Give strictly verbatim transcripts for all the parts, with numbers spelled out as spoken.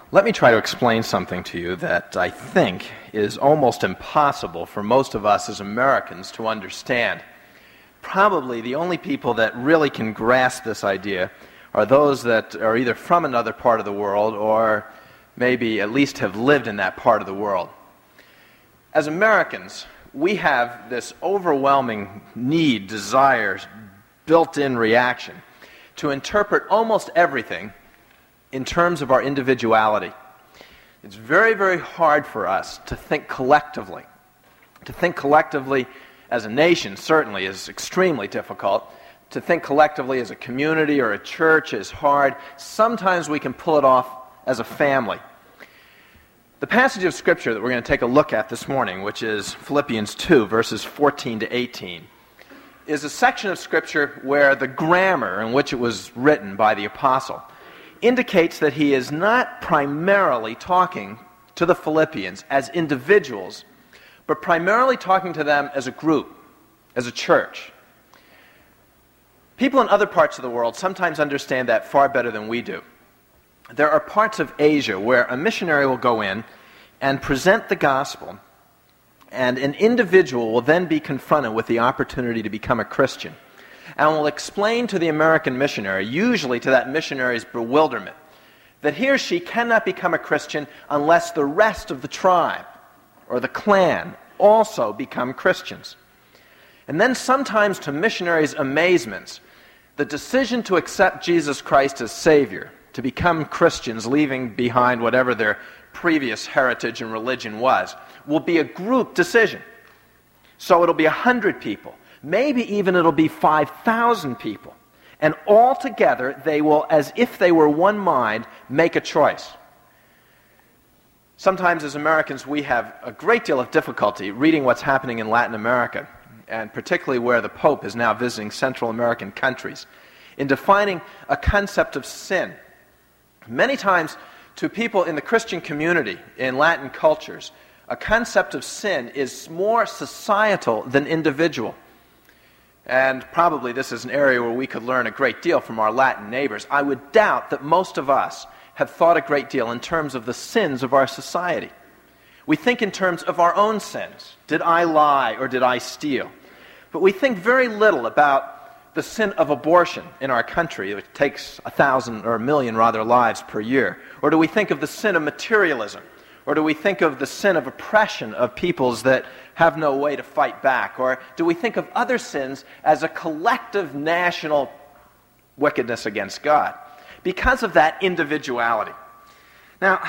Let me try to explain something to you that I think is almost impossible for most of us as Americans to understand. Probably the only people that really can grasp this idea are those that are either from another part of the world or maybe at least have lived in that part of the world. As Americans, we have this overwhelming need, desire, built-in reaction to interpret almost everything in terms of our individuality. It's very, very hard for us to think collectively. To think collectively as a nation certainly is extremely difficult. To think collectively as a community or a church is hard. Sometimes we can pull it off as a family. The passage of Scripture that we're going to take a look at this morning, which is Philippians two, verses fourteen to eighteen, is a section of Scripture where the grammar in which it was written by the apostle indicates that he is not primarily talking to the Philippians as individuals, but primarily talking to them as a group, as a church. People in other parts of the world sometimes understand that far better than we do. There are parts of Asia where a missionary will go in and present the gospel, and an individual will then be confronted with the opportunity to become a Christian, and will explain to the American missionary, usually to that missionary's bewilderment, that he or she cannot become a Christian unless the rest of the tribe or the clan also become Christians. And then sometimes, to missionaries' amazements, the decision to accept Jesus Christ as Savior, to become Christians, leaving behind whatever their previous heritage and religion was, will be a group decision. So it'll be a hundred people. Maybe even it'll be five thousand people. And all together, they will, as if they were one mind, make a choice. Sometimes as Americans, we have a great deal of difficulty reading what's happening in Latin America, and particularly where the Pope is now visiting Central American countries, in defining a concept of sin. Many times, to people in the Christian community, in Latin cultures, a concept of sin is more societal than individual. And probably this is an area where we could learn a great deal from our Latin neighbors. I would doubt that most of us have thought a great deal in terms of the sins of our society. We think in terms of our own sins. Did I lie or did I steal? But we think very little about the sin of abortion in our country. It takes a thousand or a million, rather, lives per year. Or do we think of the sin of materialism? Or do we think of the sin of oppression of peoples that have no way to fight back? Or do we think of other sins as a collective national wickedness against God? Because of that individuality. Now,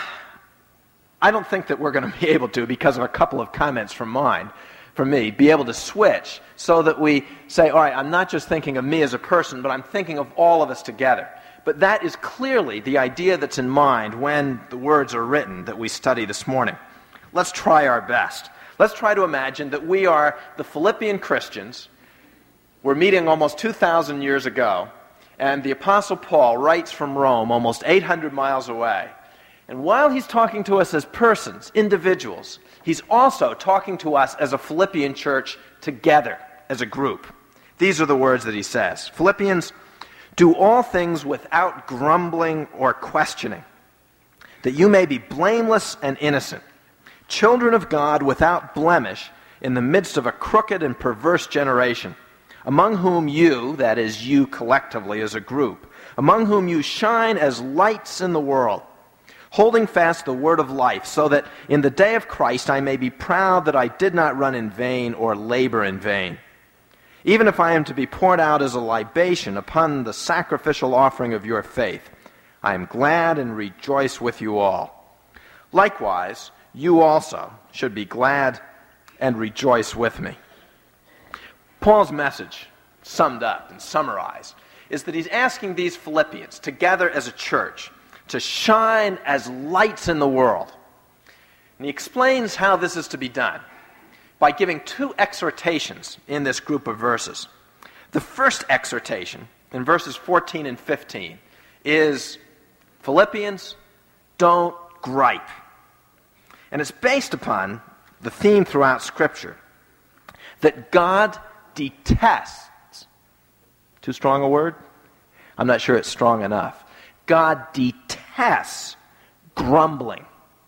I don't think that we're going to be able to, because of a couple of comments from mine, from me, be able to switch so that we say, all right, I'm not just thinking of me as a person, but I'm thinking of all of us together. But that is clearly the idea that's in mind when the words are written that we study this morning. Let's try our best. Let's try to imagine that we are the Philippian Christians. We're meeting almost two thousand years ago, and the Apostle Paul writes from Rome, almost eight hundred miles away. And while he's talking to us as persons, individuals, he's also talking to us as a Philippian church together, as a group. These are the words that he says. Philippians, do all things without grumbling or questioning, that you may be blameless and innocent, children of God without blemish in the midst of a crooked and perverse generation, among whom you, that is you collectively as a group, among whom you shine as lights in the world, holding fast the word of life, so that in the day of Christ I may be proud that I did not run in vain or labor in vain. Even if I am to be poured out as a libation upon the sacrificial offering of your faith, I am glad and rejoice with you all. Likewise, you also should be glad and rejoice with me. Paul's message, summed up and summarized, is that he's asking these Philippians, together as a church, to shine as lights in the world. And he explains how this is to be done by giving two exhortations in this group of verses. The first exhortation, in verses fourteen and fifteen, is, Philippians, don't gripe. And it's based upon the theme throughout Scripture that God detests. Too strong a word? I'm not sure it's strong enough. God detests grumbling.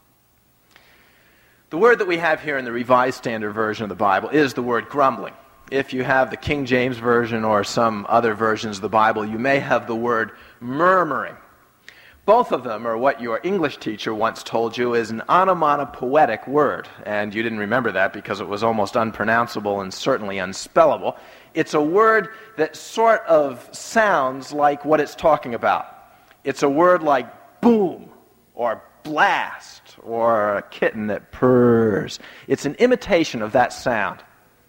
The word that we have here in the Revised Standard Version of the Bible is the word grumbling. If you have the King James Version or some other versions of the Bible, you may have the word murmuring. Both of them are what your English teacher once told you is an onomatopoetic word, and you didn't remember that because it was almost unpronounceable and certainly unspellable. It's a word that sort of sounds like what it's talking about. It's a word like boom or blast or a kitten that purrs. It's an imitation of that sound.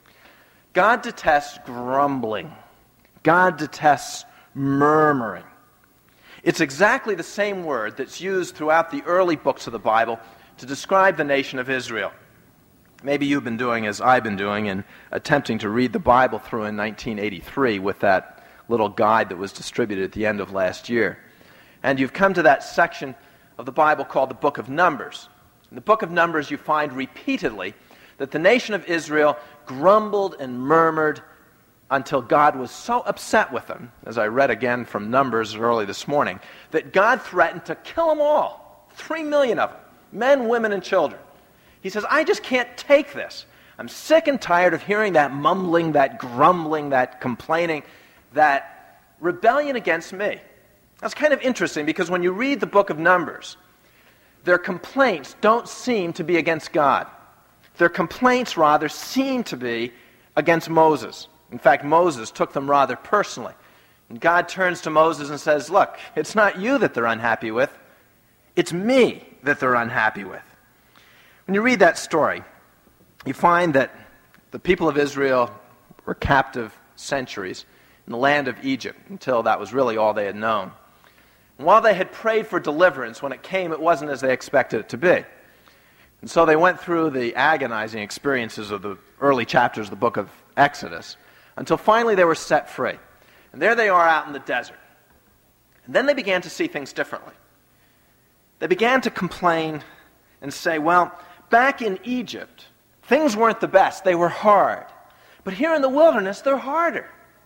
God detests grumbling. God detests murmuring. It's exactly the same word that's used throughout the early books of the Bible to describe the nation of Israel. Maybe you've been doing as I've been doing and attempting to read the Bible through in nineteen eighty-three with that little guide that was distributed at the end of last year. And you've come to that section of the Bible called the Book of Numbers. In the Book of Numbers you find repeatedly that the nation of Israel grumbled and murmured until God was so upset with them, as I read again from Numbers early this morning, that God threatened to kill them all, three million of them, men, women, and children. He says, I just can't take this. I'm sick and tired of hearing that mumbling, that grumbling, that complaining, that rebellion against me. That's kind of interesting because when you read the book of Numbers, their complaints don't seem to be against God. Their complaints, rather, seem to be against Moses. In fact, Moses took them rather personally. And God turns to Moses and says, look, it's not you that they're unhappy with. It's me that they're unhappy with. When you read that story, you find that the people of Israel were captive centuries in the land of Egypt until that was really all they had known. And while they had prayed for deliverance, when it came, it wasn't as they expected it to be. And so they went through the agonizing experiences of the early chapters of the book of Exodus until finally they were set free. And there they are out in the desert. And then they began to see things differently. They began to complain and say, well, back in Egypt, things weren't the best. They were hard. But here in the wilderness, they're harder.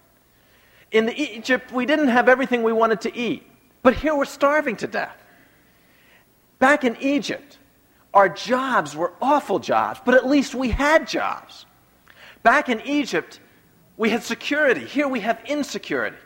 In the Egypt, we didn't have everything we wanted to eat. But here we're starving to death. Back in Egypt, our jobs were awful jobs, but at least we had jobs. Back in Egypt, we had security. Here we have insecurity.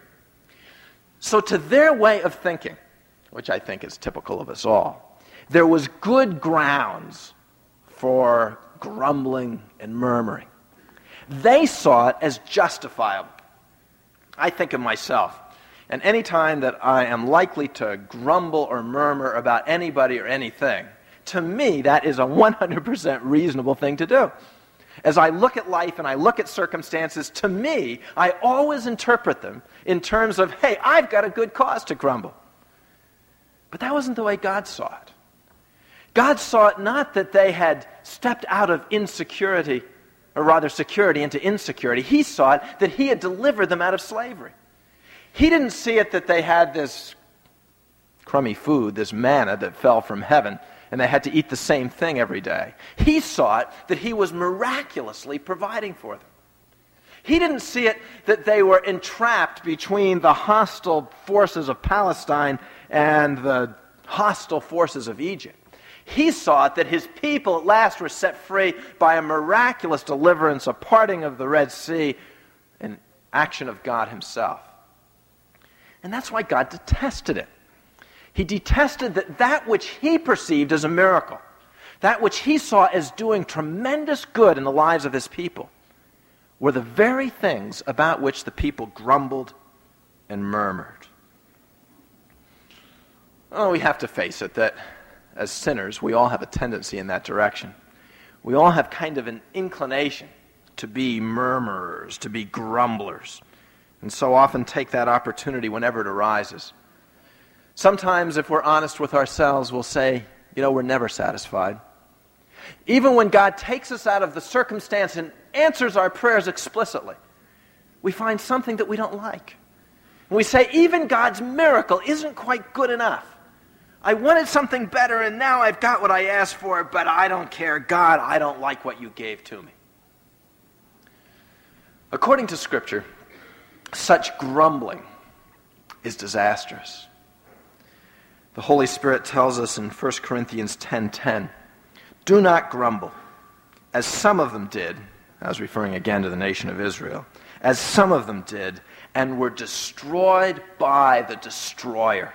So to their way of thinking, which I think is typical of us all, there was good grounds for grumbling and murmuring. They saw it as justifiable. I think of myself, and any time that I am likely to grumble or murmur about anybody or anything, to me that is a one hundred percent reasonable thing to do. As I look at life and I look at circumstances, to me, I always interpret them in terms of, hey, I've got a good cause to grumble. But that wasn't the way God saw it. God saw it not that they had stepped out of insecurity, or rather security into insecurity. He saw it that He had delivered them out of slavery. He didn't see it that they had this crummy food, this manna that fell from heaven, and they had to eat the same thing every day. He saw it that He was miraculously providing for them. He didn't see it that they were entrapped between the hostile forces of Palestine and the hostile forces of Egypt. He saw it that His people at last were set free by a miraculous deliverance, a parting of the Red Sea, an action of God Himself. And that's why God detested it. He detested that that which He perceived as a miracle, that which He saw as doing tremendous good in the lives of His people, were the very things about which the people grumbled and murmured. Oh, we have to face it that as sinners, we all have a tendency in that direction. We all have kind of an inclination to be murmurers, to be grumblers, and so often take that opportunity whenever it arises. Sometimes, if we're honest with ourselves, we'll say, you know, we're never satisfied. Even when God takes us out of the circumstance and answers our prayers explicitly, we find something that we don't like. And we say, even God's miracle isn't quite good enough. I wanted something better, and now I've got what I asked for, but I don't care. God, I don't like what you gave to me. According to Scripture, such grumbling is disastrous. The Holy Spirit tells us in First Corinthians ten ten, "Do not grumble, as some of them did," I was referring again to the nation of Israel, "as some of them did, and were destroyed by the destroyer."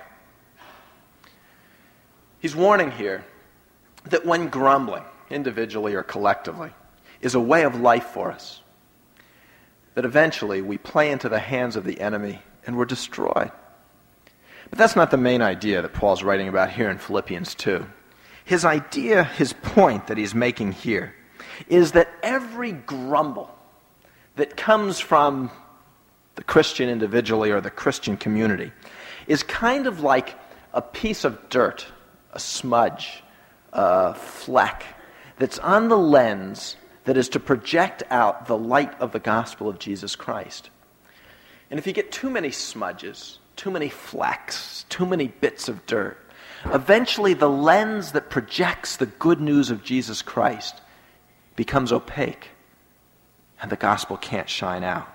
He's warning here that when grumbling, individually or collectively, is a way of life for us, that eventually we play into the hands of the enemy and we're destroyed. But that's not the main idea that Paul's writing about here in Philippians two. His idea, his point that he's making here, is that every grumble that comes from the Christian individually or the Christian community is kind of like a piece of dirt, a smudge, a fleck that's on the lens that is to project out the light of the gospel of Jesus Christ. And if you get too many smudges, too many flecks, too many bits of dirt, eventually the lens that projects the good news of Jesus Christ becomes opaque, and the gospel can't shine out.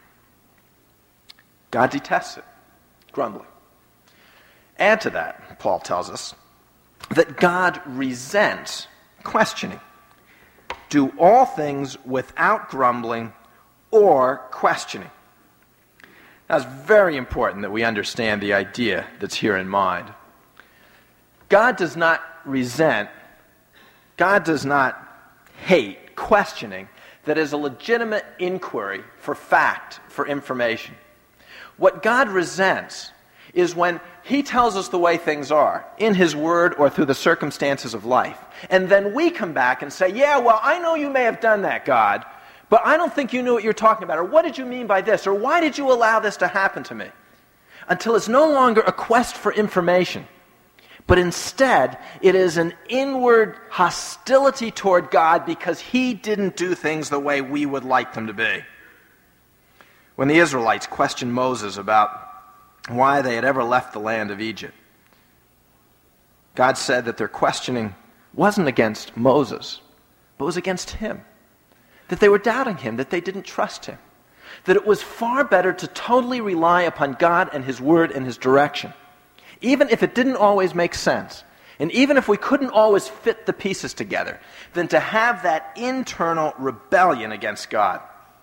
God detests it, grumbling. Add to that, Paul tells us, that God resents questioning. Do all things without grumbling or questioning. Now, it's very important that we understand the idea that's here in mind. God does not resent, God does not hate questioning that is a legitimate inquiry for fact, for information. What God resents is when he tells us the way things are, in his word or through the circumstances of life, and then we come back and say, yeah, well, I know you may have done that, God, but I don't think you knew what you're talking about, or what did you mean by this, or why did you allow this to happen to me? Until it's no longer a quest for information, but instead it is an inward hostility toward God because he didn't do things the way we would like them to be. When the Israelites questioned Moses about why they had ever left the land of Egypt, God said that their questioning wasn't against Moses, but was against him. That they were doubting him, that they didn't trust him. That it was far better to totally rely upon God and his word and his direction, even if it didn't always make sense, and even if we couldn't always fit the pieces together, than to have that internal rebellion against God.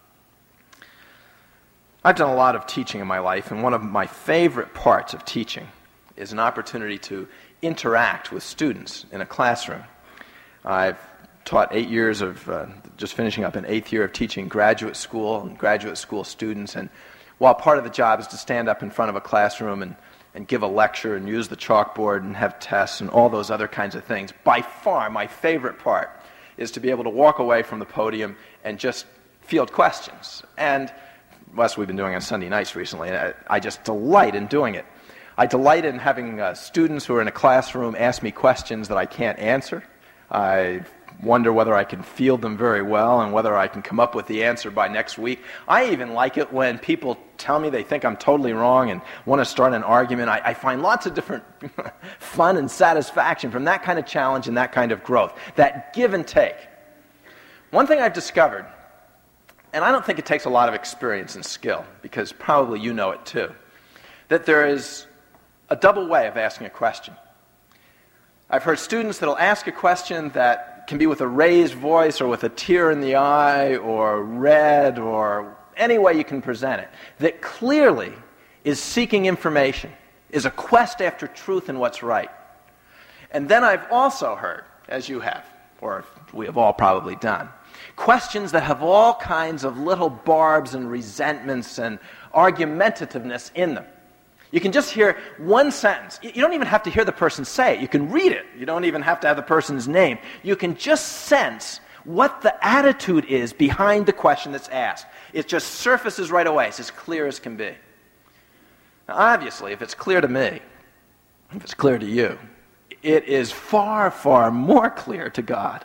I've done a lot of teaching in my life, and one of my favorite parts of teaching is an opportunity to interact with students in a classroom. I've taught eight years of, uh, just finishing up an eighth year of teaching graduate school and graduate school students, and while part of the job is to stand up in front of a classroom and, and give a lecture and use the chalkboard and have tests and all those other kinds of things, by far my favorite part is to be able to walk away from the podium and just field questions. And well, that's what we've been doing on Sunday nights recently, and I, I just delight in doing it. I delight in having uh, students who are in a classroom ask me questions that I can't answer. I wonder whether I can field them very well and whether I can come up with the answer by next week. I even like it when people tell me they think I'm totally wrong and want to start an argument. I, I find lots of different fun and satisfaction from that kind of challenge and that kind of growth, that give and take. One thing I've discovered, and I don't think it takes a lot of experience and skill, because probably you know it too, that there is a double way of asking a question. I've heard students that will ask a question that can be with a raised voice or with a tear in the eye or red or any way you can present it, that clearly is seeking information, is a quest after truth and what's right. And then I've also heard, as you have, or we have all probably done, questions that have all kinds of little barbs and resentments and argumentativeness in them. You can just hear one sentence. You don't even have to hear the person say it. You can read it. You don't even have to have the person's name. You can just sense what the attitude is behind the question that's asked. It just surfaces right away. It's as clear as can be. Now, obviously, if it's clear to me, if it's clear to you, it is far, far more clear to God.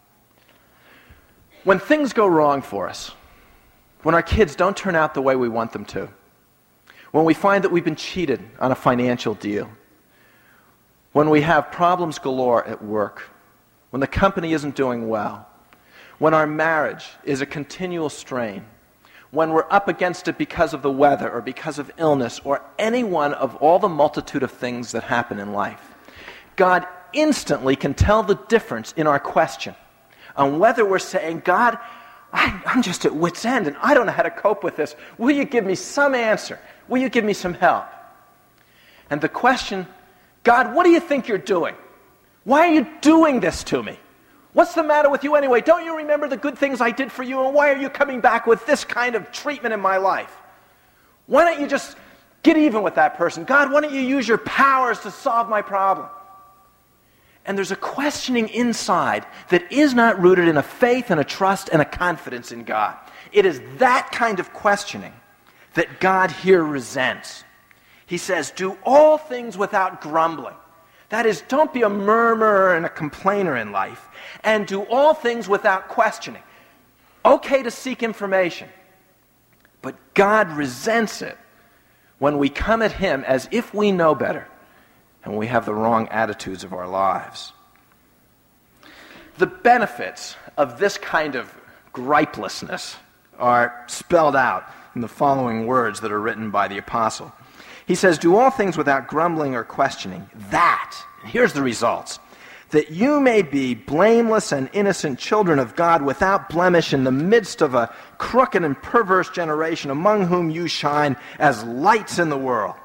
When things go wrong for us, when our kids don't turn out the way we want them to, when we find that we've been cheated on a financial deal, when we have problems galore at work, when the company isn't doing well, when our marriage is a continual strain, when we're up against it because of the weather or because of illness or any one of all the multitude of things that happen in life, God instantly can tell the difference in our question on whether we're saying, God, I, I'm just at wit's end and I don't know how to cope with this. Will you give me some answer? Will you give me some help? And the question, God, what do you think you're doing? Why are you doing this to me? What's the matter with you anyway? Don't you remember the good things I did for you? And why are you coming back with this kind of treatment in my life? Why don't you just get even with that person? God, why don't you use your powers to solve my problem? And there's a questioning inside that is not rooted in a faith and a trust and a confidence in God. It is that kind of questioning that God here resents. He says, do all things without grumbling. That is, don't be a murmurer and a complainer in life. And do all things without questioning. Okay to seek information. But God resents it when we come at Him as if we know better and we have the wrong attitudes of our lives. The benefits of this kind of gripelessness are spelled out in the following words that are written by the apostle. He says, do all things without grumbling or questioning, that, and here's the results, that you may be blameless and innocent children of God without blemish in the midst of a crooked and perverse generation among whom you shine as lights in the world.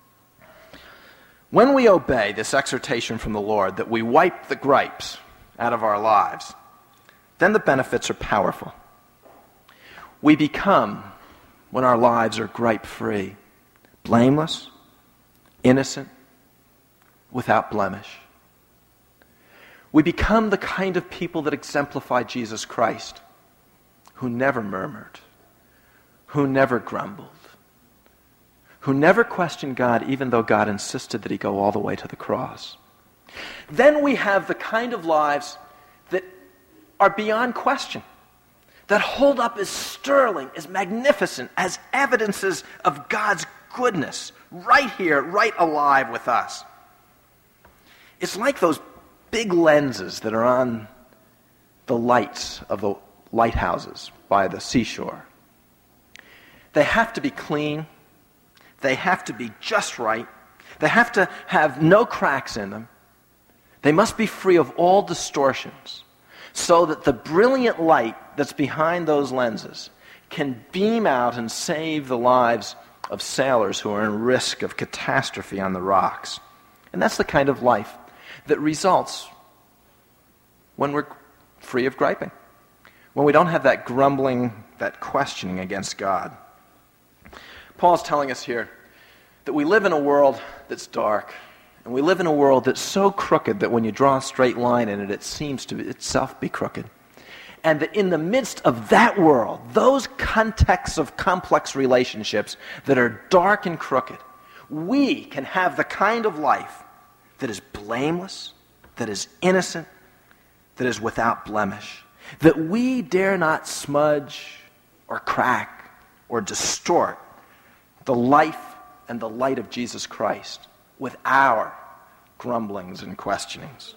When we obey this exhortation from the Lord that we wipe the gripes out of our lives, then the benefits are powerful. We become, when our lives are gripe-free, blameless, innocent, without blemish. We become the kind of people that exemplify Jesus Christ, who never murmured, who never grumbled, who never questioned God even though God insisted that He go all the way to the cross. Then we have the kind of lives that are beyond question, that hold up as sterling, as magnificent, as evidences of God's goodness, right here, right alive with us. It's like those big lenses that are on the lights of the lighthouses by the seashore. They have to be clean. They have to be just right. They have to have no cracks in them. They must be free of all distortions so that the brilliant light that's behind those lenses can beam out and save the lives of sailors who are in risk of catastrophe on the rocks. And that's the kind of life that results when we're free of griping, when we don't have that grumbling, that questioning against God. Paul's telling us here that we live in a world that's dark, and we live in a world that's so crooked that when you draw a straight line in it, it seems to itself be crooked. And that in the midst of that world, those contexts of complex relationships that are dark and crooked, we can have the kind of life that is blameless, that is innocent, that is without blemish, that we dare not smudge or crack or distort the life and the light of Jesus Christ with our grumblings and questionings.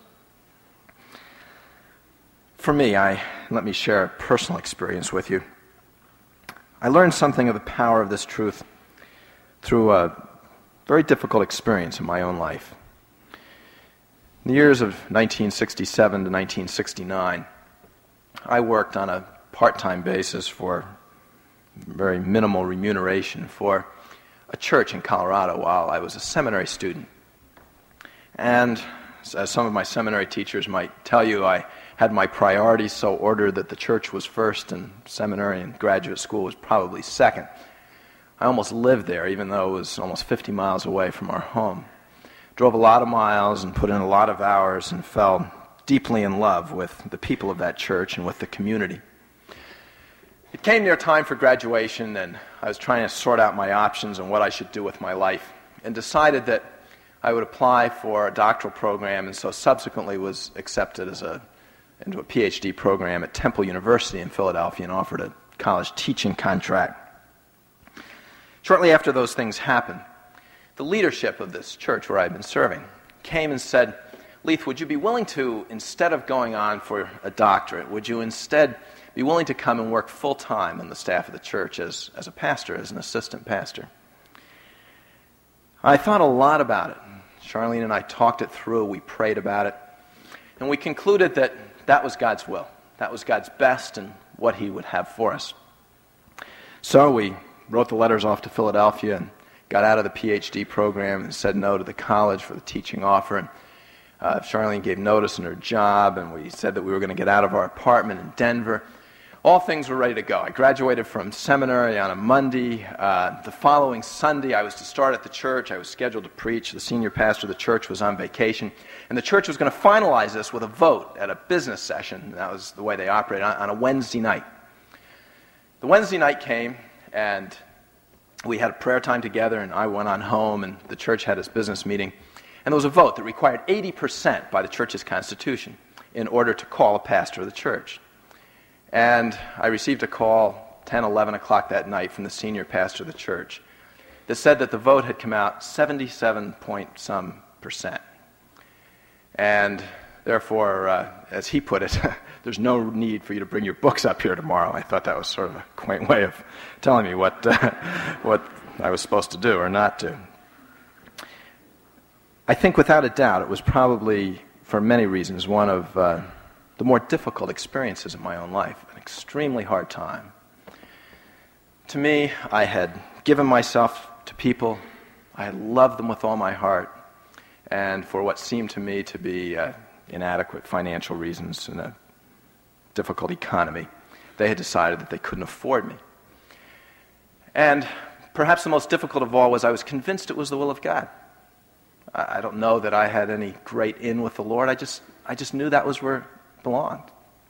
For me, I let me share a personal experience with you. I learned something of the power of this truth through a very difficult experience in my own life. In the years of nineteen sixty-seven to nineteen sixty-nine, I worked on a part-time basis for very minimal remuneration for a church in Colorado while I was a seminary student. And as some of my seminary teachers might tell you, I had my priorities so ordered that the church was first and seminary and graduate school was probably second. I almost lived there, even though it was almost fifty miles away from our home. Drove a lot of miles and put in a lot of hours and fell deeply in love with the people of that church and with the community. It came near time for graduation, and I was trying to sort out my options and what I should do with my life, and decided that I would apply for a doctoral program, and so subsequently was accepted as a into a P H D program at Temple University in Philadelphia and offered a college teaching contract. Shortly after those things happened, the leadership of this church where I'd been serving came and said, Leith, would you be willing to, instead of going on for a doctorate, would you instead be willing to come and work full-time on the staff of the church as, as a pastor, as an assistant pastor. I thought a lot about it. Charlene and I talked it through. We prayed about it. And we concluded that that was God's will. That was God's best and what he would have for us. So we wrote the letters off to Philadelphia and got out of the P H D program and said no to the college for the teaching offer. And uh, Charlene gave notice in her job, and we said that we were going to get out of our apartment in Denver. All things were ready to go. I graduated from seminary on a Monday. Uh, the following Sunday, I was to start at the church. I was scheduled to preach. The senior pastor of the church was on vacation. And the church was going to finalize this with a vote at a business session. That was the way they operated, on, on a Wednesday night. The Wednesday night came, and we had a prayer time together, and I went on home, and the church had its business meeting. And there was a vote that required eighty percent by the church's constitution in order to call a pastor of the church. And I received a call ten, eleven o'clock that night from the senior pastor of the church that said that the vote had come out seventy-seven point some percent. And therefore, uh, as he put it, there's no need for you to bring your books up here tomorrow. I thought that was sort of a quaint way of telling me what, uh, what I was supposed to do or not do. I think without a doubt it was probably, for many reasons, one of uh, the more difficult experiences in my own life, an extremely hard time. To me, I had given myself to people, I had loved them with all my heart, and for what seemed to me to be uh, inadequate financial reasons in a difficult economy, they had decided that they couldn't afford me. And perhaps the most difficult of all was I was convinced it was the will of God. I, I don't know that I had any great in with the Lord. I just, I just knew that was where belonged.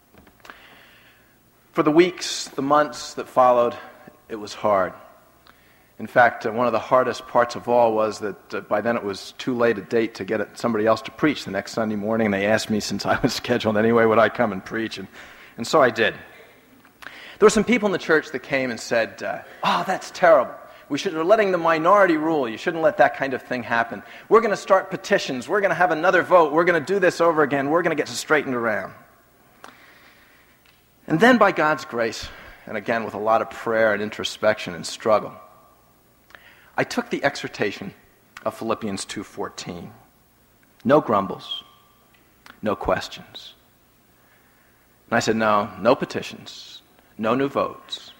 For the weeks, the months that followed, it was hard. In fact, uh, one of the hardest parts of all was that uh, by then it was too late a date to get somebody else to preach the next Sunday morning, and they asked me, since I was scheduled anyway, would I come and preach, and, and so I did. There were some people in the church that came and said, uh, oh, that's terrible. We should, we're letting the minority rule. You shouldn't let that kind of thing happen. We're going to start petitions. We're going to have another vote. We're going to do this over again. We're going to get it straightened around. And then by God's grace, and again with a lot of prayer and introspection and struggle, I took the exhortation of Philippians two fourteen. No grumbles, no questions. And I said, no, no petitions, no new votes,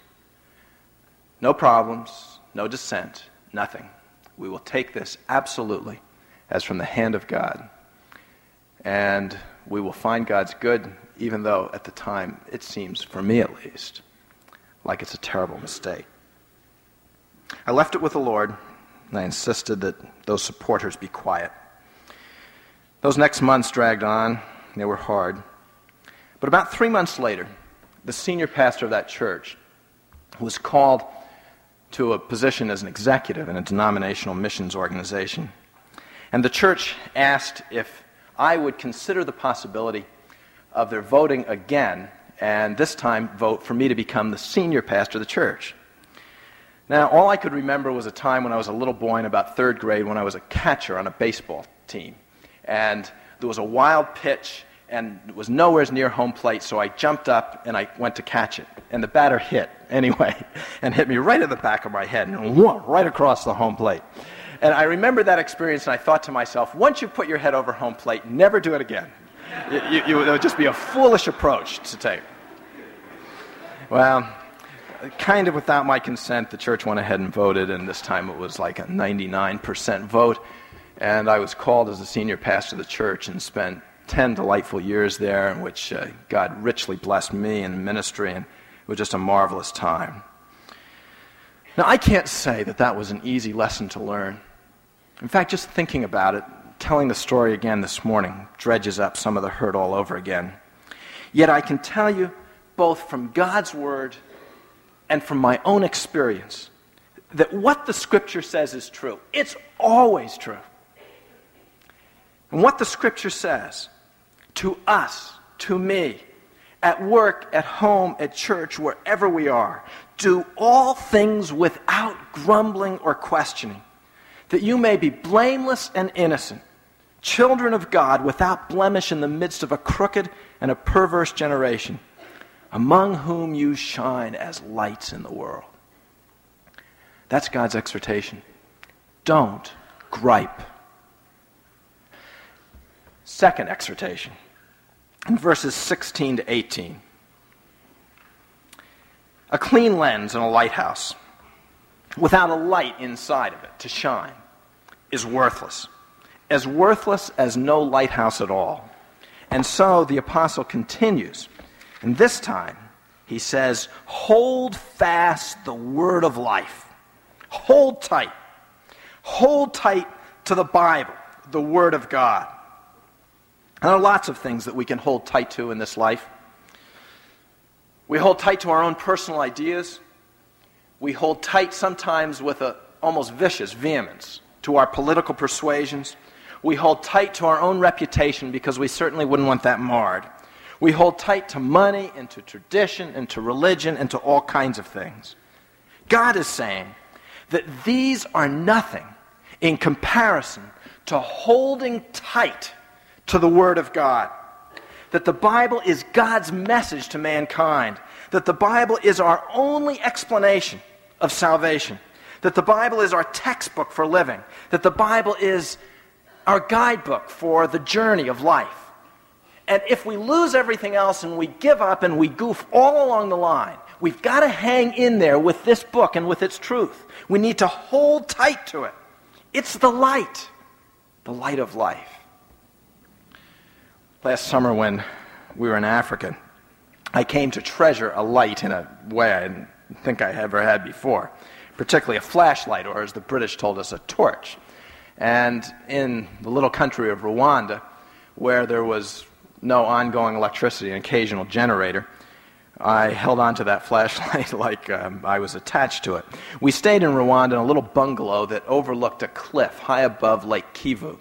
no problems, no dissent, nothing. We will take this absolutely as from the hand of God. And we will find God's good, even though at the time it seems, for me at least, like it's a terrible mistake. I left it with the Lord, and I insisted that those supporters be quiet. Those next months dragged on. They were hard. But about three months later, the senior pastor of that church was called to a position as an executive in a denominational missions organization. And the church asked if I would consider the possibility of their voting again, and this time vote for me to become the senior pastor of the church. Now, all I could remember was a time when I was a little boy in about third grade when I was a catcher on a baseball team. And there was a wild pitch, and it was nowhere near home plate, so I jumped up and I went to catch it. And the batter hit anyway, and hit me right in the back of my head, and whoa, right across the home plate. And I remember that experience, and I thought to myself, once you put your head over home plate, never do it again. you, you, you, it would just be a foolish approach to take. Well, kind of without my consent, the church went ahead and voted, and this time it was like a ninety-nine percent vote. And I was called as the senior pastor of the church and spent ten delightful years there in which uh, God richly blessed me in ministry, and it was just a marvelous time. Now, I can't say that that was an easy lesson to learn. In fact, just thinking about it, telling the story again this morning dredges up some of the hurt all over again. Yet I can tell you, both from God's Word and from my own experience, that what the Scripture says is true. It's always true. And what the Scripture says to us, to me, at work, at home, at church, wherever we are, do all things without grumbling or questioning, that you may be blameless and innocent, children of God without blemish in the midst of a crooked and a perverse generation, among whom you shine as lights in the world. That's God's exhortation. Don't gripe. Second exhortation, in verses sixteen to eighteen. A clean lens in a lighthouse, without a light inside of it to shine, is worthless. As worthless as no lighthouse at all. And so the apostle continues. And this time, he says, hold fast the word of life. Hold tight. Hold tight to the Bible, the word of God. And there are lots of things that we can hold tight to in this life. We hold tight to our own personal ideas. We hold tight sometimes with an almost vicious vehemence to our political persuasions. We hold tight to our own reputation because we certainly wouldn't want that marred. We hold tight to money and to tradition and to religion and to all kinds of things. God is saying that these are nothing in comparison to holding tight to the Word of God. That the Bible is God's message to mankind. That the Bible is our only explanation of salvation. That the Bible is our textbook for living. That the Bible is our guidebook for the journey of life. And if we lose everything else and we give up and we goof all along the line, we've got to hang in there with this book and with its truth. We need to hold tight to it. It's the light, the light of life. Last summer when we were in Africa, I came to treasure a light in a way I didn't think I ever had before, particularly a flashlight, or as the British told us, a torch. And in the little country of Rwanda, where there was no ongoing electricity, an occasional generator, I held on to that flashlight like um, I was attached to it. We stayed in Rwanda in a little bungalow that overlooked a cliff high above Lake Kivu.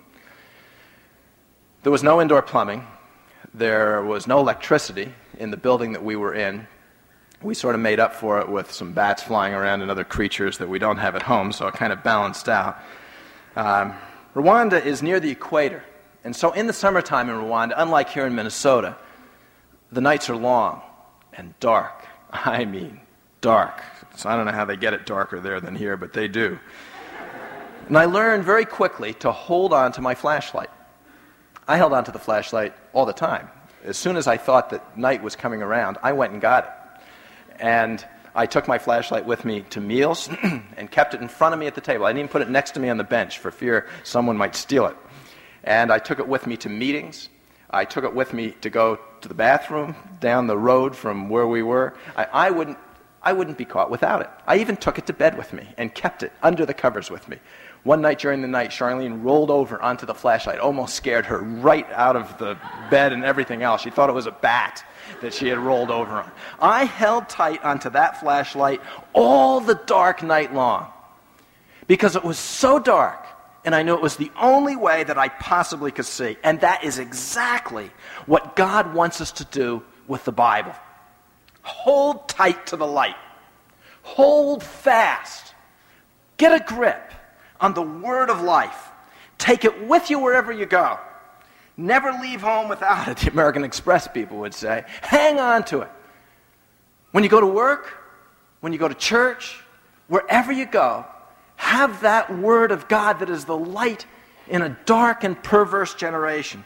There was no indoor plumbing. There was no electricity in the building that we were in. We sort of made up for it with some bats flying around and other creatures that we don't have at home, so it kind of balanced out. Um, Rwanda is near the equator, and so in the summertime in Rwanda, unlike here in Minnesota, the nights are long and dark. I mean, dark. So I don't know how they get it darker there than here, but they do. And I learned very quickly to hold on to my flashlight. I held on to the flashlight all the time. As soon as I thought that night was coming around, I went and got it. And I took my flashlight with me to meals and kept it in front of me at the table. I didn't even put it next to me on the bench for fear someone might steal it. And I took it with me to meetings. I took it with me to go to the bathroom down the road from where we were. I, I wouldn't I wouldn't be caught without it. I even took it to bed with me and kept it under the covers with me. One night during the night, Charlene rolled over onto the flashlight, almost scared her right out of the bed and everything else. She thought it was a bat that she had rolled over on. I held tight onto that flashlight all the dark night long because it was so dark, and I knew it was the only way that I possibly could see. And that is exactly what God wants us to do with the Bible. Hold tight to the light. Hold fast. Get a grip on the word of life. Take it with you wherever you go. Never leave home without it, the American Express people would say. Hang on to it. When you go to work, when you go to church, wherever you go, have that word of God that is the light in a dark and perverse generation.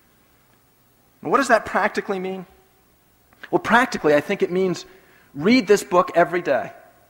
And what does that practically mean? Well, practically, I think it means read this book every day.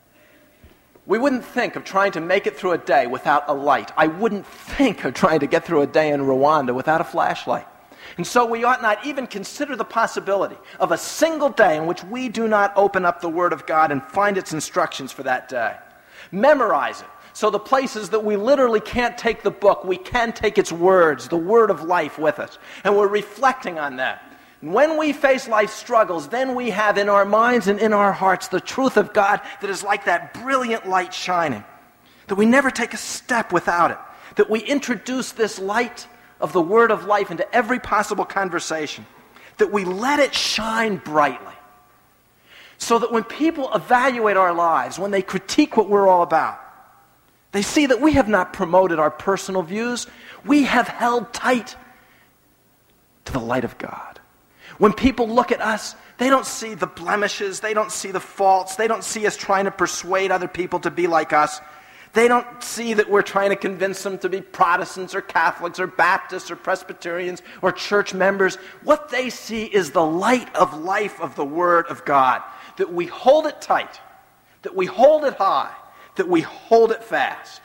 We wouldn't think of trying to make it through a day without a light. I wouldn't think of trying to get through a day in Rwanda without a flashlight. And so we ought not even consider the possibility of a single day in which we do not open up the Word of God and find its instructions for that day. Memorize it. So the places that we literally can't take the book, we can take its words, the word of life with us. And we're reflecting on that. When we face life's struggles, then we have in our minds and in our hearts the truth of God that is like that brilliant light shining. That we never take a step without it. That we introduce this light of the word of life into every possible conversation. That we let it shine brightly. So that when people evaluate our lives, when they critique what we're all about, they see that we have not promoted our personal views. We have held tight to the light of God. When people look at us, they don't see the blemishes, they don't see the faults, they don't see us trying to persuade other people to be like us. They don't see that we're trying to convince them to be Protestants or Catholics or Baptists or Presbyterians or church members. What they see is the light of life of the Word of God, that we hold it tight, that we hold it high, that we hold it fast.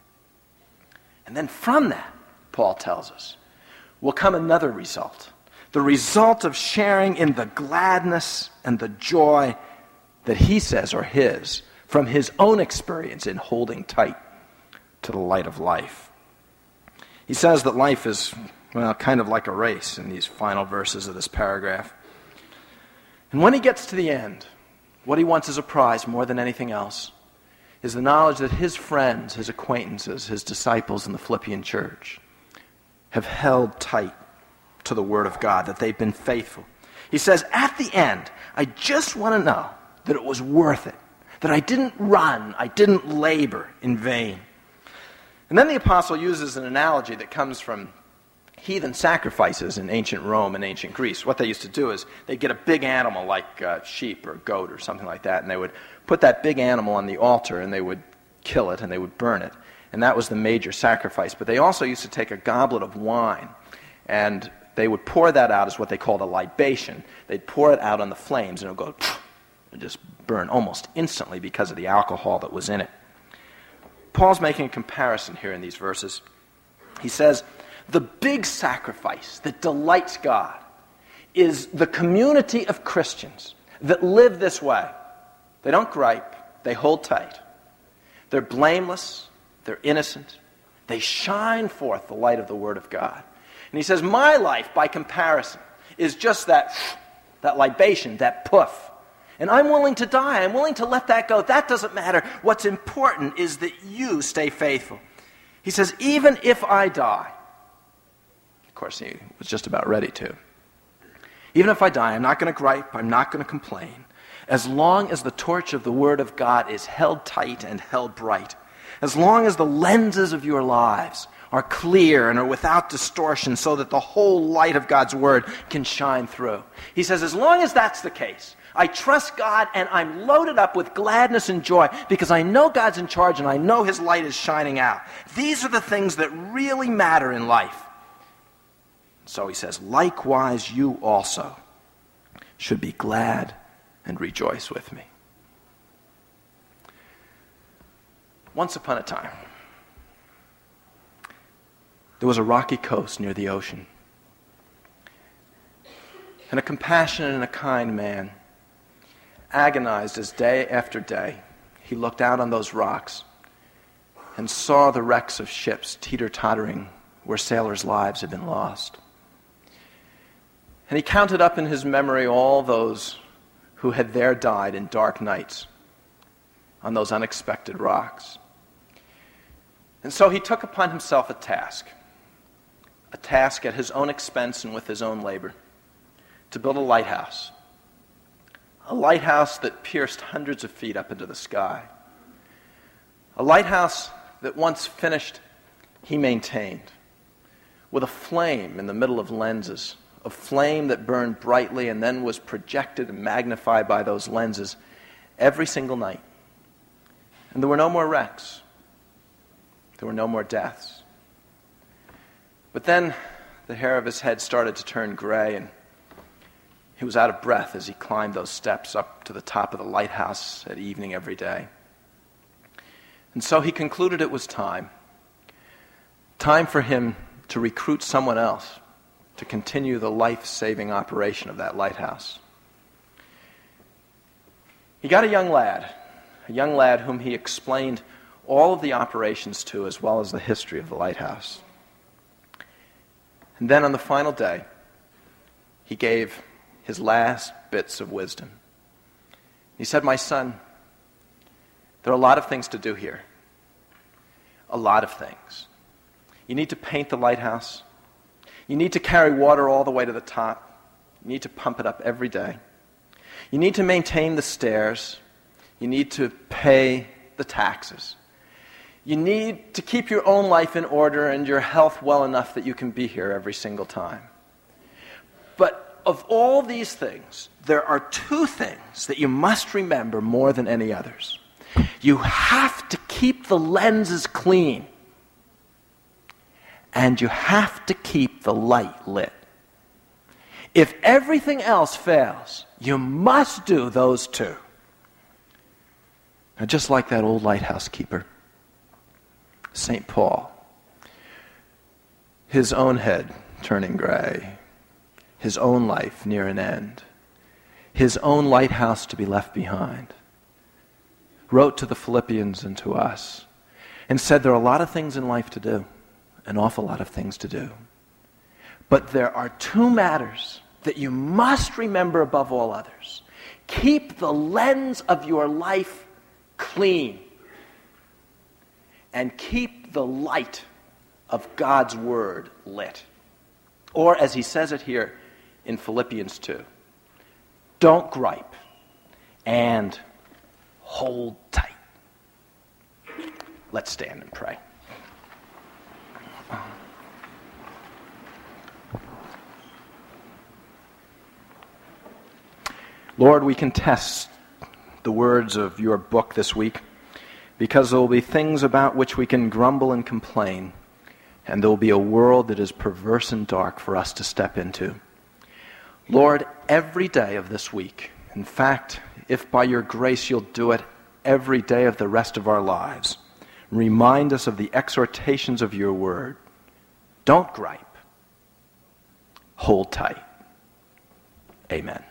And then from that, Paul tells us, will come another result. The result of sharing in the gladness and the joy that he says are his from his own experience in holding tight to the light of life. He says that life is, well, kind of like a race in these final verses of this paragraph. And when he gets to the end, what he wants as a prize more than anything else is the knowledge that his friends, his acquaintances, his disciples in the Philippian church have held tight to the Word of God, that they've been faithful. He says, at the end, I just want to know that it was worth it, that I didn't run, I didn't labor in vain. And then the apostle uses an analogy that comes from heathen sacrifices in ancient Rome and ancient Greece. What they used to do is they'd get a big animal like a sheep or goat or something like that, and they would put that big animal on the altar and they would kill it and they would burn it. And that was the major sacrifice. But they also used to take a goblet of wine and they would pour that out as what they called a libation. They'd pour it out on the flames, and it would go and just burn almost instantly because of the alcohol that was in it. Paul's making a comparison here in these verses. He says, the big sacrifice that delights God is the community of Christians that live this way. They don't gripe, they hold tight. They're blameless, they're innocent, they shine forth the light of the Word of God. And he says, my life, by comparison, is just that, that libation, that puff. And I'm willing to die. I'm willing to let that go. That doesn't matter. What's important is that you stay faithful. He says, even if I die, of course, he was just about ready to. Even if I die, I'm not going to gripe. I'm not going to complain. As long as the torch of the Word of God is held tight and held bright, as long as the lenses of your lives are clear and are without distortion so that the whole light of God's Word can shine through. He says, as long as that's the case, I trust God and I'm loaded up with gladness and joy because I know God's in charge and I know His light is shining out. These are the things that really matter in life. So he says, likewise you also should be glad and rejoice with me. Once upon a time, there was a rocky coast near the ocean. And a compassionate and a kind man agonized as day after day he looked out on those rocks and saw the wrecks of ships teeter-tottering where sailors' lives had been lost. And he counted up in his memory all those who had there died in dark nights on those unexpected rocks. And so he took upon himself a task, a task at his own expense and with his own labor, to build a lighthouse, a lighthouse that pierced hundreds of feet up into the sky, a lighthouse that once finished, he maintained, with a flame in the middle of lenses, a flame that burned brightly and then was projected and magnified by those lenses every single night. And there were no more wrecks. There were no more deaths. But then the hair of his head started to turn gray, and he was out of breath as he climbed those steps up to the top of the lighthouse at evening every day. And so he concluded it was time. Time for him to recruit someone else to continue the life-saving operation of that lighthouse. He got a young lad, a young lad whom he explained all of the operations to, as well as the history of the lighthouse. And then on the final day, he gave his last bits of wisdom. He said, my son, there are a lot of things to do here. A lot of things. You need to paint the lighthouse. You need to carry water all the way to the top. You need to pump it up every day. You need to maintain the stairs. You need to pay the taxes. You need to keep your own life in order and your health well enough that you can be here every single time. But of all these things, there are two things that you must remember more than any others. You have to keep the lenses clean, and you have to keep the light lit. If everything else fails, you must do those two. Now, just like that old lighthouse keeper, Saint Paul, his own head turning gray, his own life near an end, his own lighthouse to be left behind, wrote to the Philippians and to us and said there are a lot of things in life to do, an awful lot of things to do. But there are two matters that you must remember above all others. Keep the lens of your life clean, and keep the light of God's word lit. Or, as he says it here in Philippians two, don't gripe and hold tight. Let's stand and pray. Lord, we contest the words of your book this week because there will be things about which we can grumble and complain, and there will be a world that is perverse and dark for us to step into. Lord, every day of this week, in fact, if by your grace you'll do it every day of the rest of our lives, remind us of the exhortations of your word. Don't gripe. Hold tight. Amen.